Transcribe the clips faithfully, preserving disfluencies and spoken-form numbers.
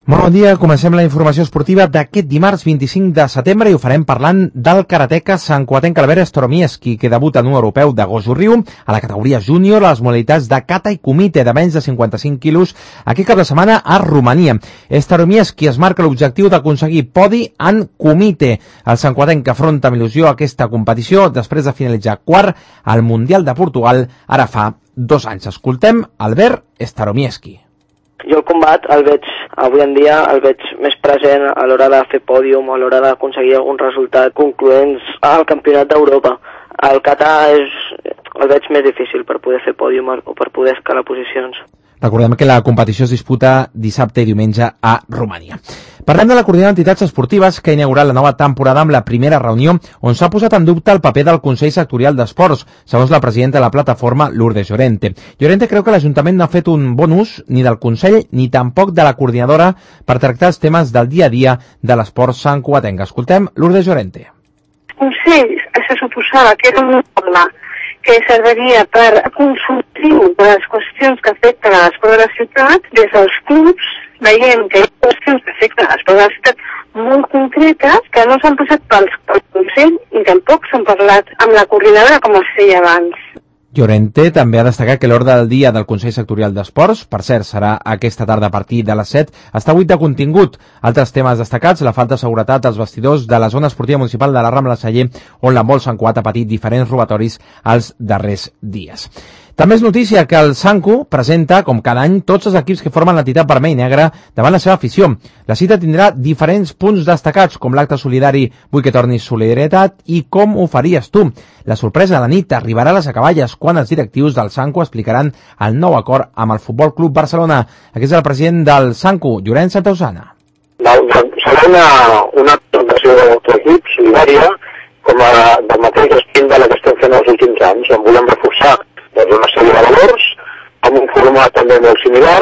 Molt bon dia, comencem la informació esportiva d'aquest dimarts vint-i-cinc de setembre i ho farem parlant del karateka santcugatenc Albert Staromiejski, que debuta en un europeu de Goju Ryu a la categoria júnior a les modalitats de kata i kumite de menys de cinquanta-cinc quilos aquest cap de setmana a Romania. Staromiejski es marca l'objectiu d'aconseguir podi en kumite. El santcugatenc que afronta amb il·lusió aquesta competició després de finalitzar quart al Mundial de Portugal ara fa dos anys. Escoltem Albert Staromiejski. Jo el combat el veig, avui en dia, el veig més present a l'hora de fer pòdium, a l'hora d'aconseguir algun resultat concloents al Campionat d'Europa. El kata és, el veig més difícil per poder fer pòdium o per poder escalar posicions. Recordem que la competició es disputa dissabte i diumenge a Romania. Parlem de la coordinadora d'entitats esportives que ha inaugurat la nova temporada amb la primera reunió on s'ha posat en dubte el paper del Consell Sectorial d'Esports, segons la presidenta de la plataforma, Lourdes Llorente. Llorente creu que l'Ajuntament no ha fet un bon ús ni del Consell ni tampoc de la coordinadora per tractar els temes del dia a dia de l'esport santcugatenc. Escoltem Lourdes Llorente. El Consell se suposava que era un òrgan que serviria per consultiu de les qüestions que afecten a l'esport de la ciutat. Des dels clubs veiem que hi ha qüestions que afecten a l'esport de la ciutat molt concretes que no s'han posat pel Consell i tampoc s'han parlat amb la coordinadora com es feia abans. Llorente també ha destacat que l'ordre del dia del Consell Sectorial d'Esports, per cert, serà aquesta tarda a partir de les set, està buit de contingut. Altres temes destacats, la falta de seguretat als vestidors de la zona esportiva municipal de la Rambla Celler, on l'handbol Sant Cugat ha patit diferents robatoris els darrers dies. També és notícia que el Sancu presenta, com cada any, tots els equips que formen l'entitat vermell i negre davant la seva afició. La cita tindrà diferents punts destacats, com l'acte solidari Vull que tornis solidaritat i com ho faries tu. La sorpresa de la nit arribarà a les acaballes quan els directius del Sancu explicaran el nou acord amb el Futbol Club Barcelona. Aquest és el president del Sancu, Llorenç Santausana. Serà una, una presentació de l'equip solidària com a, del mateix estil de la que estem fent els últims anys, on volem reforçar doncs, una sèrie de valors, amb un format també molt similar,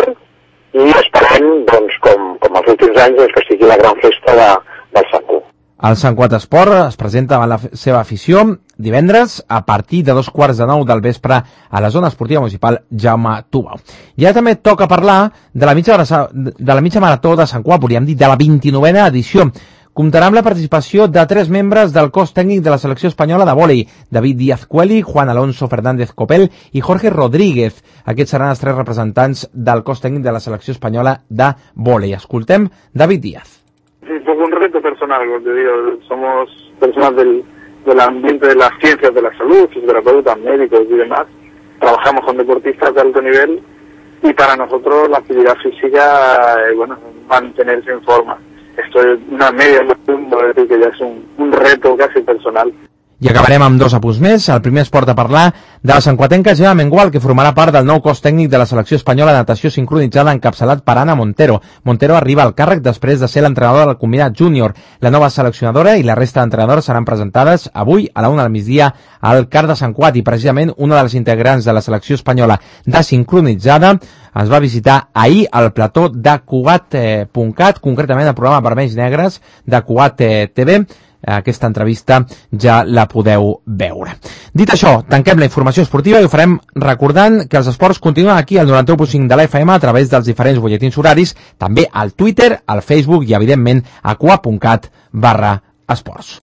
i esperem, doncs, com, com els últims anys, doncs, que sigui la gran festa de, del Sancu. El Sant Cugat Esport es presenta a la seva afició divendres a partir de dos quarts de nou del vespre a la zona esportiva municipal Jaume Tubau. I ara també toca parlar de la mitja, de la mitja marató de Sant Cugat, podríem dir de la vint-i-novena edició. Comptarà amb la participació de tres membres del cos tècnic de la selecció espanyola de vòlei, David Díaz Cueli, Juan Alonso Fernández Copel i Jorge Rodríguez. Aquests seran els tres representants del cos tècnic de la selecció espanyola de vòlei. Escoltem David Díaz. Sí, un poco un reto personal, como te digo, somos personas del, del ambiente de las ciencias de la salud, fisioterapeutas, médicos y demás. Trabajamos con deportistas de alto nivel y para nosotros la actividad física, eh, bueno, mantenerse en forma. Esto es una media, es decir, que ya es un, un reto casi personal. I acabarem amb dos apunts més. El primer es porta a parlar de la santcugatenca Gemma Mengual, que formarà part del nou cos tècnic de la selecció espanyola de natació sincronitzada encapçalat per Ana Montero. Montero arriba al càrrec després de ser l'entrenadora del combinat júnior. La nova seleccionadora i la resta d'entrenadors seran presentades avui a la una del migdia al CAR de Sant Cugat, i precisament una de les integrants de la selecció espanyola de sincronitzada ens va visitar ahir al plató de Cugat punt cat, concretament al programa Vermells Negres de Cugat T V. Aquesta entrevista ja la podeu veure. Dit això, tanquem la informació esportiva i ho farem recordant que els esports continuen aquí al noranta u punt cinc de la F M a través dels diferents butlletins horaris, també al Twitter, al Facebook i, evidentment, a cugat punt cat barra esports.